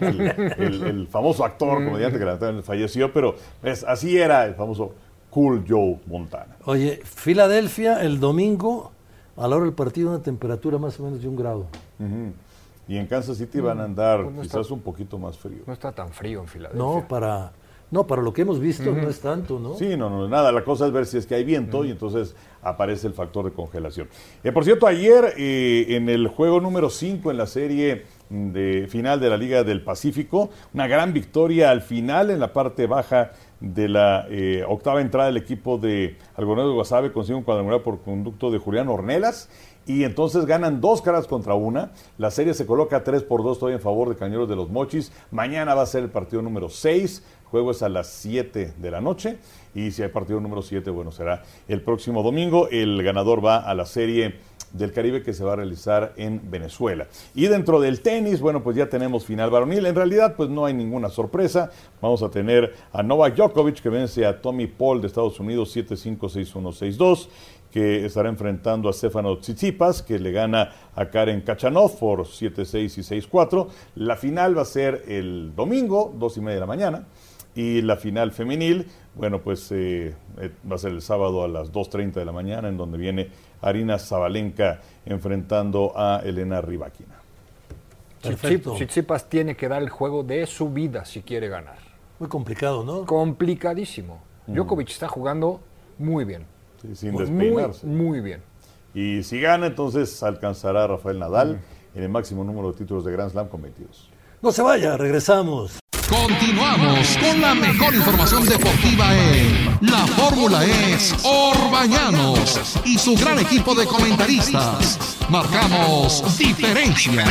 el famoso actor, comediante que lamentablemente falleció, pero así era el famoso Cool Joe Montana. Oye, Filadelfia el domingo, a la hora del partido, una temperatura más o menos de 1 grado. Y en Kansas City van a andar quizás un poquito más frío. No está tan frío en Filadelfia. No, para lo que hemos visto no es tanto, ¿no? Sí, no, nada. La cosa es ver si es que hay viento y entonces aparece el factor de congelación. Por cierto, ayer en el juego número 5 en la serie de final de la Liga del Pacífico, una gran victoria al final en la parte baja de la octava entrada del equipo de Algodoneros de Guasave, consigue un cuadrangular por conducto de Julián Ornelas, y entonces ganan 2 carreras contra 1. La serie se coloca 3-2 todavía en favor de Cañeros de los Mochis. Mañana va a ser el partido número 6. Juego es a las 7 de la noche. Y si hay partido número 7, bueno, será el próximo domingo. El ganador va a la serie del Caribe que se va a realizar en Venezuela. Y dentro del tenis, bueno, pues ya tenemos final varonil. En realidad, pues no hay ninguna sorpresa. Vamos a tener a Novak Djokovic, que vence a Tommy Paul de Estados Unidos 7-5, 6-1, 6-2, que estará enfrentando a Stefano Tsitsipas, que le gana a Karen Khachanov por 7-6 y 6-4. La final va a ser el domingo, 2:30 de la mañana. Y la final femenil, bueno, pues va a ser el sábado a las 2:30 de la mañana, en donde viene Aryna Sabalenka enfrentando a Elena Rybakina. Perfecto. Tsitsipas tiene que dar el juego de su vida si quiere ganar. Muy complicado, ¿no? Complicadísimo. Djokovic está jugando muy bien. Sí, sin despeinarse. Muy bien. Y si gana, entonces alcanzará a Rafael Nadal en el máximo número de títulos de Grand Slam con 22. No se vaya, regresamos. Continuamos con la mejor información deportiva en La Fórmula es Orbañanos y su gran equipo de comentaristas. Marcamos diferencia.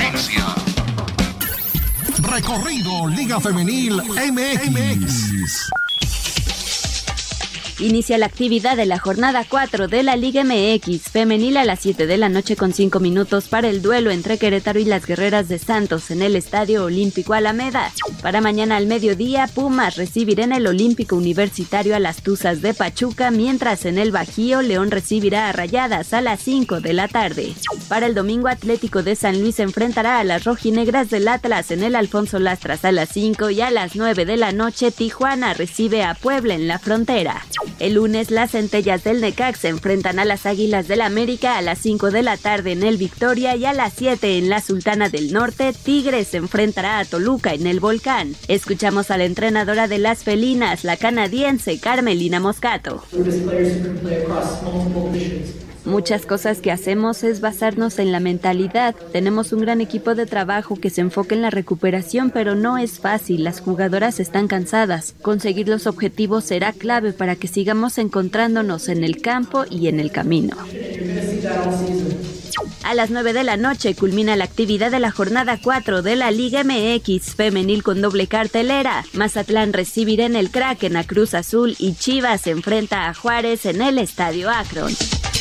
Recorrido Liga Femenil MX. Inicia la actividad de la jornada 4 de la Liga MX femenil a las 7 de la noche con 5 minutos para el duelo entre Querétaro y las Guerreras de Santos en el Estadio Olímpico Alameda. Para mañana al mediodía, Pumas recibirá en el Olímpico Universitario a las Tuzas de Pachuca, mientras en el Bajío, León recibirá a Rayadas a las 5 de la tarde. Para el domingo, Atlético de San Luis enfrentará a las rojinegras del Atlas en el Alfonso Lastras a las 5 y a las 9 de la noche, Tijuana recibe a Puebla en la Frontera. El lunes, las Centellas del Necaxa se enfrentan a las Águilas del América a las 5 de la tarde en el Victoria y a las 7 en la Sultana del Norte, Tigres se enfrentará a Toluca en el Volcán. Escuchamos a la entrenadora de las felinas, la canadiense Carmelina Moscato. Muchas cosas que hacemos es basarnos en la mentalidad. Tenemos un gran equipo de trabajo que se enfoca en la recuperación, pero no es fácil. Las jugadoras están cansadas. Conseguir los objetivos será clave para que sigamos encontrándonos en el campo y en el camino. A las 9 de la noche culmina la actividad de la jornada 4 de la Liga MX femenil con doble cartelera. Mazatlán recibirá en el Kraken a Cruz Azul y Chivas se enfrenta a Juárez en el Estadio Akron.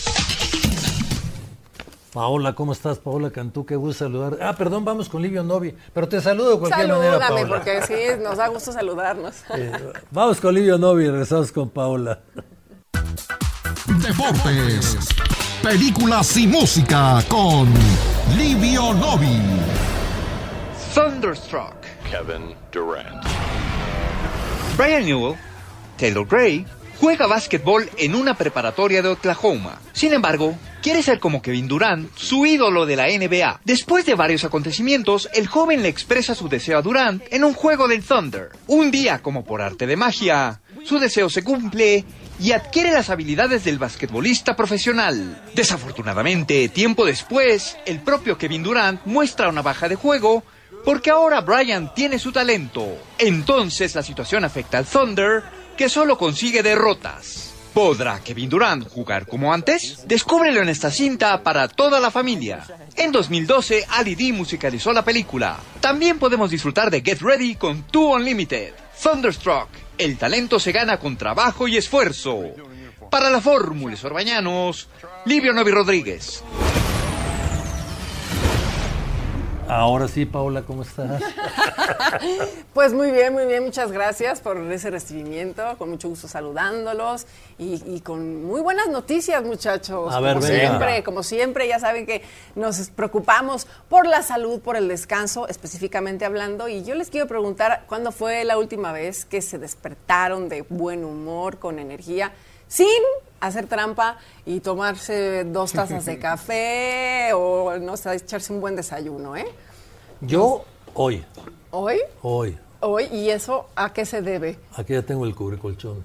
Paola, ¿cómo estás? Paola Cantú, qué gusto saludar. Perdón, vamos con Livio Novi, pero te saludo de cualquier manera, Paola. Porque sí, nos da gusto saludarnos. Vamos con Livio Novi, regresamos con Paola. Deportes, películas y música con Livio Novi. Thunderstruck, Kevin Durant. Brian Newell, Taylor Gray, juega básquetbol en una preparatoria de Oklahoma. Sin embargo, quiere ser como Kevin Durant, su ídolo de la NBA. Después de varios acontecimientos, el joven le expresa su deseo a Durant en un juego del Thunder. Un día, como por arte de magia, su deseo se cumple y adquiere las habilidades del basquetbolista profesional. Desafortunadamente, tiempo después, el propio Kevin Durant muestra una baja de juego porque ahora Brian tiene su talento. Entonces la situación afecta al Thunder, que solo consigue derrotas. ¿Podrá Kevin Durant jugar como antes? Descúbrelo en esta cinta para toda la familia. En 2012, Ali D musicalizó la película. También podemos disfrutar de Get Ready con Two Unlimited. Thunderstruck, el talento se gana con trabajo y esfuerzo. Para la Fórmula Orbañanos, Livio Novi Rodríguez. Ahora sí, Paola, ¿cómo estás? Pues muy bien, muchas gracias por ese recibimiento, con mucho gusto saludándolos y con muy buenas noticias, muchachos. A ver, como siempre, ya saben que nos preocupamos por la salud, por el descanso, específicamente hablando, y yo les quiero preguntar, ¿cuándo fue la última vez que se despertaron de buen humor, con energía, sin hacer trampa y tomarse 2 tazas de café o no sé, echarse un buen desayuno, Yo hoy. ¿Hoy? Hoy. Hoy, ¿y eso a qué se debe? Aquí ya tengo el cubrecolchón.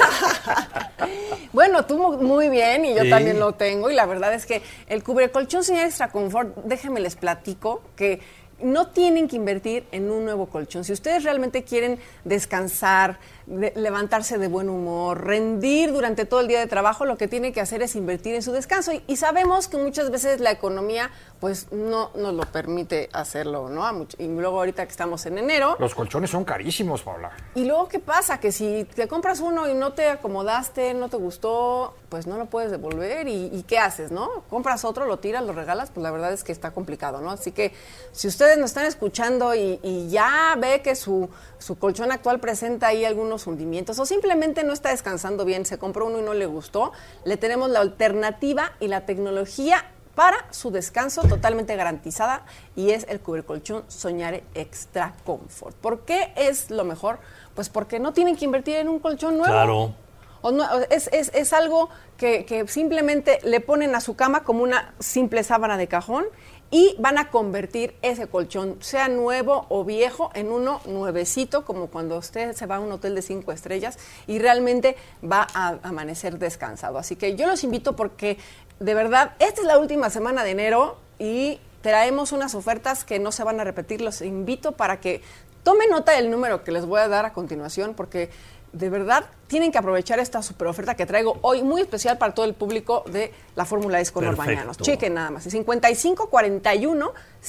Bueno, tú muy bien y yo sí. También lo tengo, y la verdad es que el cubrecolchón, señor Extra Confort, déjenme les platico que no tienen que invertir en un nuevo colchón. Si ustedes realmente quieren descansar, levantarse de buen humor, rendir durante todo el día de trabajo, lo que tienen que hacer es invertir en su descanso. Y sabemos que muchas veces la economía pues no nos lo permite hacerlo, ¿no? Y luego ahorita que estamos en enero. Los colchones son carísimos, Paula. Y luego, ¿qué pasa? Que si te compras uno y no te acomodaste, no te gustó, pues no lo puedes devolver y ¿qué haces, no? Compras otro, lo tiras, lo regalas, pues la verdad es que está complicado, ¿no? Así que si ustedes nos están escuchando y ya ve que su colchón actual presenta ahí algunos hundimientos o simplemente no está descansando bien, se compró uno y no le gustó, le tenemos la alternativa y la tecnología para su descanso totalmente garantizada y es el cubrecolchón Soñare Extra Comfort. ¿Por qué es lo mejor? Pues porque no tienen que invertir en un colchón nuevo. Claro. O no, es algo que simplemente le ponen a su cama como una simple sábana de cajón y van a convertir ese colchón, sea nuevo o viejo, en uno nuevecito, como cuando usted se va a un hotel de 5 estrellas y realmente va a amanecer descansado. Así que yo los invito porque de verdad, esta es la última semana de enero y traemos unas ofertas que no se van a repetir. Los invito para que tomen nota del número que les voy a dar a continuación porque de verdad tienen que aprovechar esta super oferta que traigo hoy, muy especial para todo el público de la Fórmula E con Orbañanos. Chequen nada más, 55 41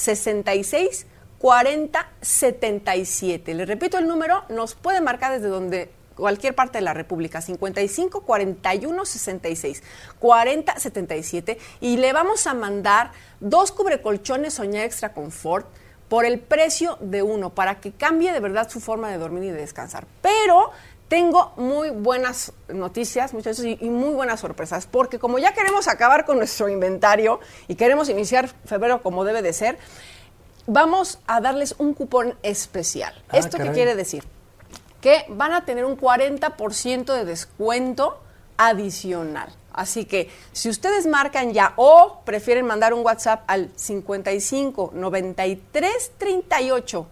66 40 77. Les repito el número, nos puede marcar desde donde cualquier parte de la República, 55 41 66 40 77 y le vamos a mandar 2 cubrecolchones Soñare Extra Comfort por el precio de uno para que cambie de verdad su forma de dormir y de descansar. Pero tengo muy buenas noticias, muchachos, y muy buenas sorpresas, porque como ya queremos acabar con nuestro inventario y queremos iniciar febrero como debe de ser, vamos a darles un cupón especial. ¿Esto qué quiere decir? Que van a tener un 40% de descuento adicional. Así que si ustedes marcan ya o prefieren mandar un WhatsApp al 55 93 38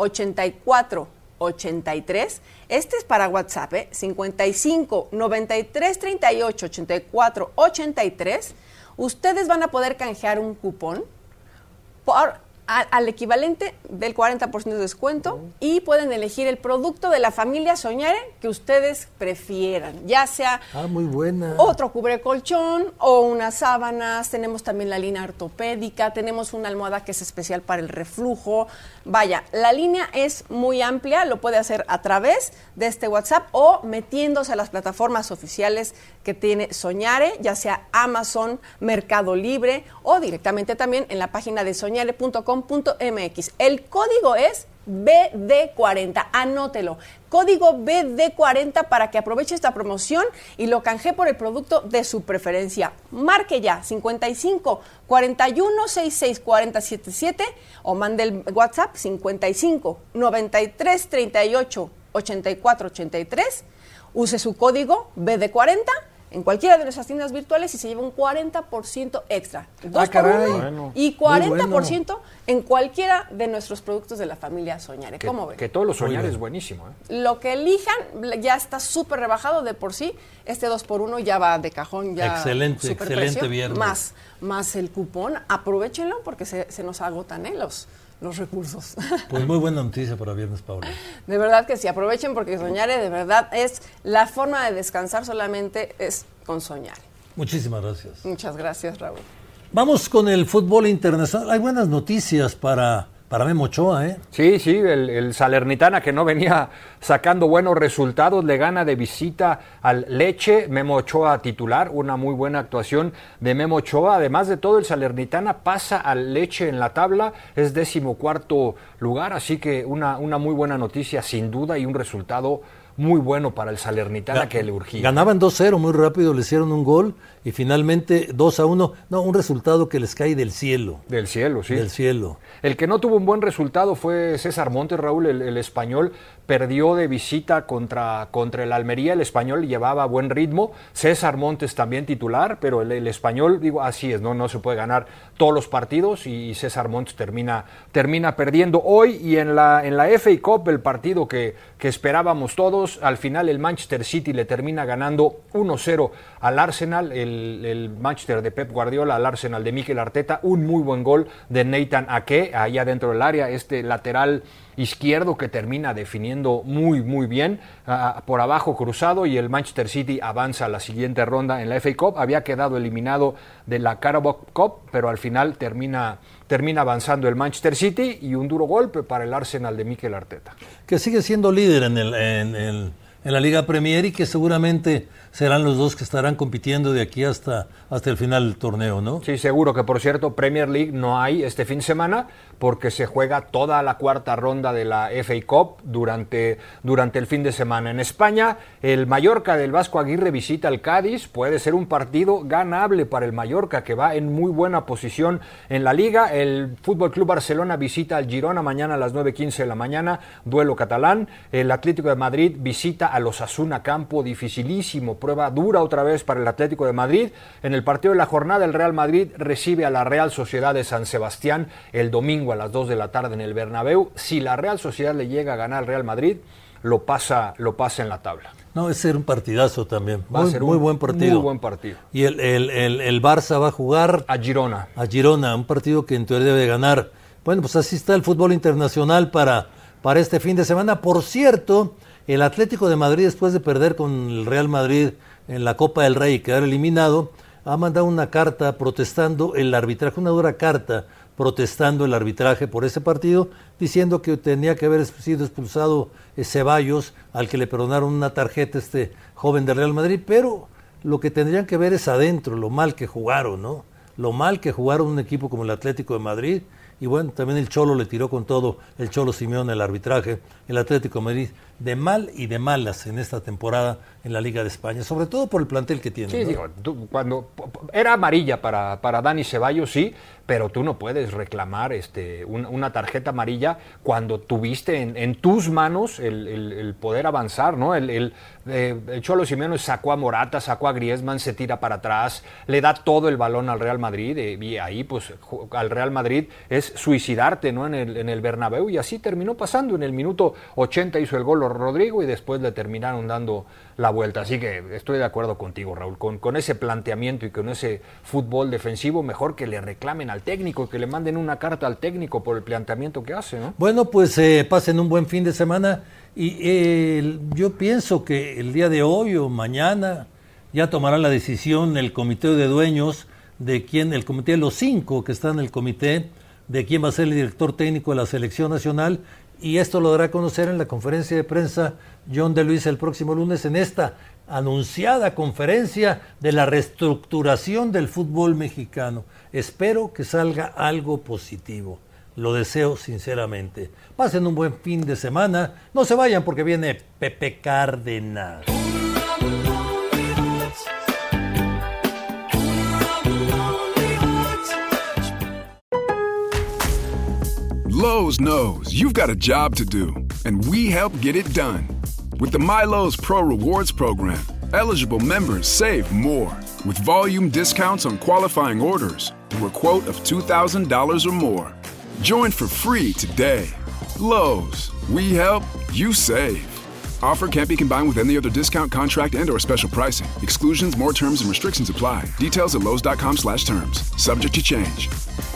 84 83, este es para WhatsApp, 55 93 38 84 83, ustedes van a poder canjear un cupón al equivalente del 40% de descuento y pueden elegir el producto de la familia Soñare que ustedes prefieran, ya sea muy buena. Otro cubrecolchón o unas sábanas, tenemos también la línea ortopédica, tenemos una almohada que es especial para el reflujo. Vaya, la línea es muy amplia, lo puede hacer a través de este WhatsApp o metiéndose a las plataformas oficiales que tiene Soñare, ya sea Amazon, Mercado Libre o directamente también en la página de soñare.com.mx. El código es BD40, anótelo. Código BD40 para que aproveche esta promoción y lo canjee por el producto de su preferencia. Marque ya 55 41 66 40 77 o mande el WhatsApp 55 93 38 84 83. Use su código BD40 en cualquiera de nuestras tiendas virtuales y se lleva un 40% extra. 2 por 1 y 40% en cualquiera de nuestros productos de la familia Soñare. ¿Cómo ven? Que todos los Soñare es buenísimo. Lo que elijan ya está súper rebajado de por sí. Este 2 por 1 ya va de cajón. Ya excelente viernes. Más el cupón. Aprovechenlo porque se nos agotan los recursos. Pues muy buena noticia para viernes, Paula. De verdad que sí, aprovechen porque Soñare de verdad es la forma de descansar, solamente es con Soñare. Muchísimas gracias. Muchas gracias, Raúl. Vamos con el fútbol internacional. Hay buenas noticias para Memo Ochoa, ¿eh? Sí, el Salernitana que no venía sacando buenos resultados, le gana de visita al Lecce. Memo Ochoa titular, una muy buena actuación de Memo Ochoa. Además de todo, el Salernitana pasa al Lecce en la tabla, es 14º lugar, así que una muy buena noticia sin duda y un resultado muy bueno para el Salernitana que le urgía. Ganaban 2-0 muy rápido, le hicieron un gol y finalmente 2-1. No, un resultado que les cae del cielo. Del cielo, sí. Del cielo. El que no tuvo un buen resultado fue César Montes, Raúl, el español. Perdió de visita contra el Almería. El español llevaba buen ritmo. César Montes también titular, pero el español, digo, así es, no se puede ganar todos los partidos y César Montes termina perdiendo hoy. Y en la FA Cup, el partido que esperábamos todos, al final el Manchester City le termina ganando 1-0 al Arsenal, el Manchester de Pep Guardiola al Arsenal de Mikel Arteta. Un muy buen gol de Nathan Ake allá dentro del área, este lateral izquierdo que termina definiendo muy bien por abajo cruzado, y el Manchester City avanza a la siguiente ronda en la FA Cup. Había quedado eliminado de la Carabao Cup, pero al final termina avanzando el Manchester City, y un duro golpe para el Arsenal de Mikel Arteta, que sigue siendo líder en en la Liga Premier y que seguramente serán los dos que estarán compitiendo de aquí hasta el final del torneo, ¿no? Sí, seguro, que por cierto, Premier League no hay este fin de semana porque se juega toda la cuarta ronda de la FA Cup durante el fin de semana. En España, el Mallorca del Vasco Aguirre visita al Cádiz. Puede ser un partido ganable para el Mallorca, que va en muy buena posición en la Liga. El Fútbol Club Barcelona visita al Girona mañana a las 9:15 de la mañana, duelo catalán. El Atlético de Madrid visita a los Osasuna, campo dificilísimo, prueba dura otra vez para el Atlético de Madrid. En el partido de la jornada, el Real Madrid recibe a la Real Sociedad de San Sebastián el domingo a las 2 de la tarde en el Bernabéu. Si la Real Sociedad le llega a ganar al Real Madrid, lo pasa en la tabla. No, va a ser un partidazo también. Va a ser muy buen partido. Muy buen partido. Y el Barça va a jugar a Girona. A Girona, un partido que en teoría debe ganar. Bueno, pues así está el fútbol internacional para este fin de semana. Por cierto, el Atlético de Madrid, después de perder con el Real Madrid en la Copa del Rey y quedar eliminado, ha mandado una carta protestando el arbitraje, una dura carta protestando el arbitraje por ese partido, diciendo que tenía que haber sido expulsado Ceballos, al que le perdonaron una tarjeta este joven del Real Madrid, pero lo que tendrían que ver es adentro, lo mal que jugaron, ¿no? Lo mal que jugaron un equipo como el Atlético de Madrid. Y bueno, también el Cholo le tiró con todo, el Cholo Simeone, el arbitraje, el Atlético de Madrid, de mal y de malas en esta temporada en la Liga de España, sobre todo por el plantel que tiene. Sí, ¿no? digo, cuando era amarilla para Dani Ceballos, sí, pero tú no puedes reclamar una tarjeta amarilla cuando tuviste en tus manos el poder avanzar, ¿no? El Cholo Simeone sacó a Morata, sacó a Griezmann, se tira para atrás, le da todo el balón al Real Madrid, y ahí pues al Real Madrid es suicidarte, ¿no? en el Bernabéu, y así terminó pasando. En el minuto 80 hizo el gol Rodrigo y después le terminaron dando la vuelta. Así que estoy de acuerdo contigo, Raúl, con ese planteamiento y con ese fútbol defensivo, mejor que le reclamen al técnico, que le manden una carta al técnico por el planteamiento que hace, ¿no? Bueno, pues pasen un buen fin de semana y yo pienso que el día de hoy o mañana ya tomarán la decisión el comité de dueños de quién, el comité de los 5 que están en el comité, de quién va a ser el director técnico de la selección nacional, y esto lo dará a conocer en la conferencia de prensa John de Luis el próximo lunes, en esta anunciada conferencia de la reestructuración del fútbol mexicano. Espero que salga algo positivo, lo deseo sinceramente. Pasen un buen fin de semana, no se vayan porque viene Pepe Cárdenas. Lowe's knows you've got a job to do, and we help get it done. With the MyLowe's Pro Rewards program, eligible members save more with volume discounts on qualifying orders through a quote of $2,000 or more. Join for free today. Lowe's, we help, you save. Offer can't be combined with any other discount, contract, and/or special pricing. Exclusions, more terms, and restrictions apply. Details at Lowe's.com/terms. Subject to change.